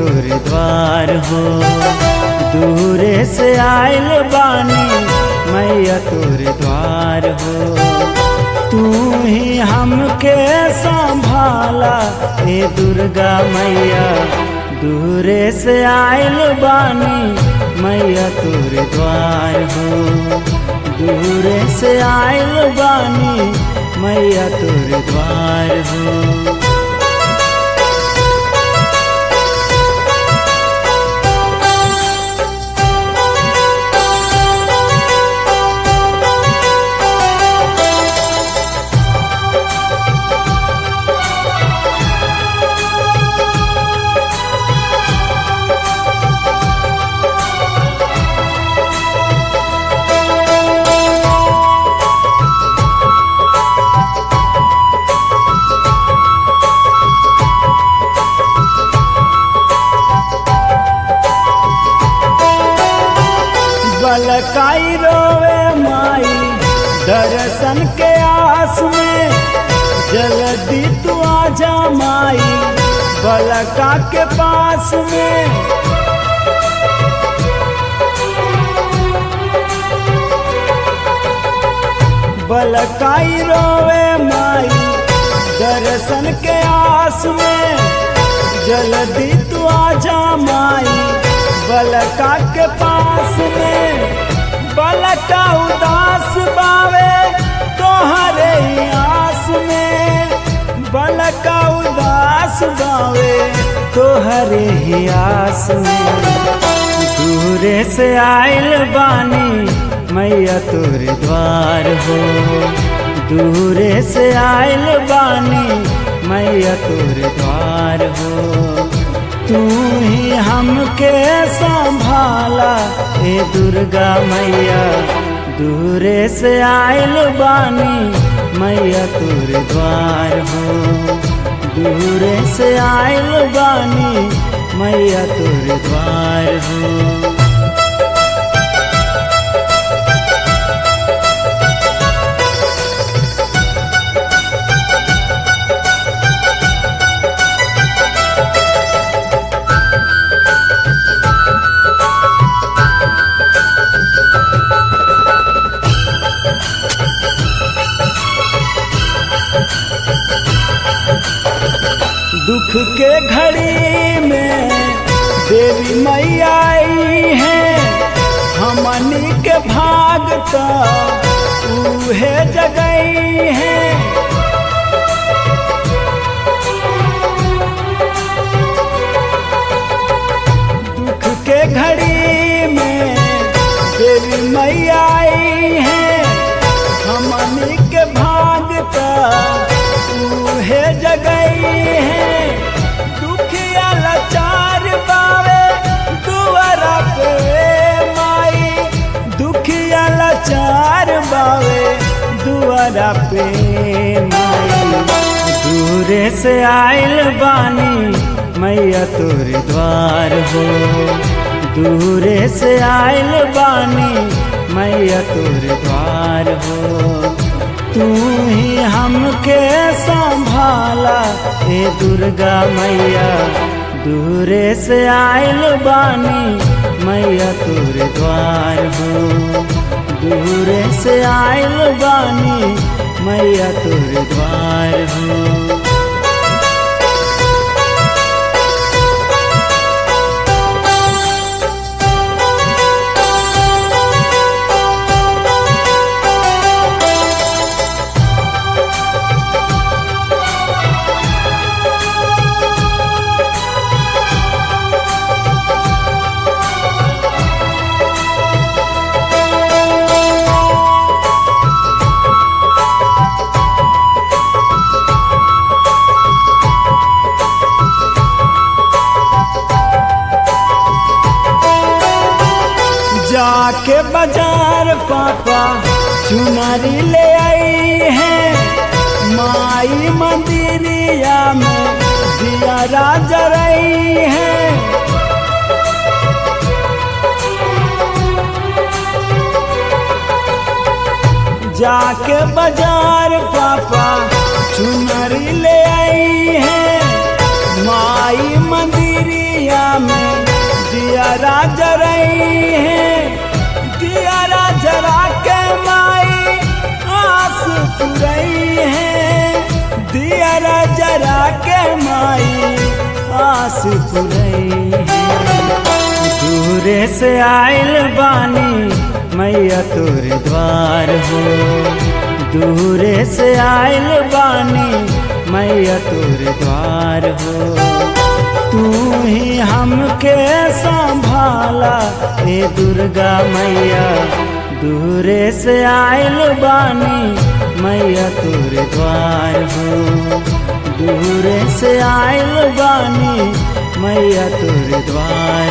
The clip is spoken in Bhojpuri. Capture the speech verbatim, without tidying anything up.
तोरे द्वार हो। दूरे से आइल बानी मैया तोरे द्वार हो। तू ही हमके संभाला ए दुर्गा मैया। दूरे से आइल बानी मैया तोरे द्वार हो। दूरे से आइल बानी मैया तोरे द्वार हो। बलकाई रोवे माई दर्शन के आस में। जल्दी तू आजा माई बलका के पास में। बलकाई रोवे माई दर्शन के आस में। जल्दी तू आजा माई बलका के पास में। बलका उदास बावे तोहरे आस में। बलका उदास बावे तोहरे आस में। दूरे से आइल बानी मैया तोरे द्वार हो। दूरे से आइल बानी मैया तोरे द्वार हो। तू ही हमके संभाला ए दुर्गा मैया। दूरे से आइल बानी मैया तोरे द्वार हो। दूरे से आइल बानी मैया तोरे द्वार हो। दुख के घड़ी में देवी मैया आई है। हमनी के भागता उहे जगई है। दुख के घड़ी में देवी मैया आई है। हमनी के भागता उहे जगई है। दुखिया लाचार बावे दुआरा पे माई। दुखिया लाचार बावे दुआरा पे माई। दूरे से आइल बानी मैया तोरे द्वार हो। दूरे से आइल बानी मैया तोरे द्वार हो। तू ही हमके संभाला ए दुर्गा मैया। दूरे से आइल बानी मैया तोरे द्वार हो। दूरे से आइल बानी मैया तोरे द्वार हो। जाके बाजार पापा चुनरी ले आई है। माई मंदिरिया में दिया राजा रही है। जाके बाजार पापा चुनरी ले आई है। माई मंदिरिया में दियारा जरई है, दियारा जरा के माई आस पुरई है, दियारा जरा के माई आस पुरई है। दूरे से आइल बानी मैया तोरे द्वार हो, दूरे से आइल बानी मैया तोरे द्वार हो। तू ही हमके संभाला ए दुर्गा मैया, दूरे से आइल बानी मैया तोरे द्वार हो, दूरे से आइल बानी मैया तोरे द्वार